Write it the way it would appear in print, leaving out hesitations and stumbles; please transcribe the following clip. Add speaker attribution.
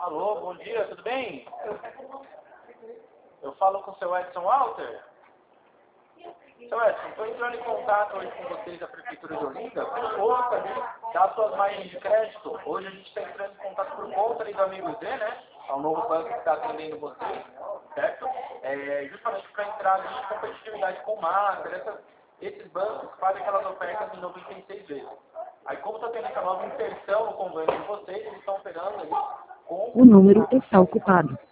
Speaker 1: Alô, bom dia, tudo bem? Eu falo com o seu Edson Walter. Seu Edson, estou entrando em contato hoje com vocês da Prefeitura de Olinda, por conta ali das suas margens de crédito. Hoje a gente está entrando em contato por conta ali do Amigo Z, né? É um novo banco que está atendendo vocês, certo? Justamente para entrar ali em competitividade com o Master, esses bancos fazem aquelas ofertas em 96 vezes. Aí como está tendo essa nova inserção no convênio de vocês, eles estão operando ali com...
Speaker 2: O número está ocupado.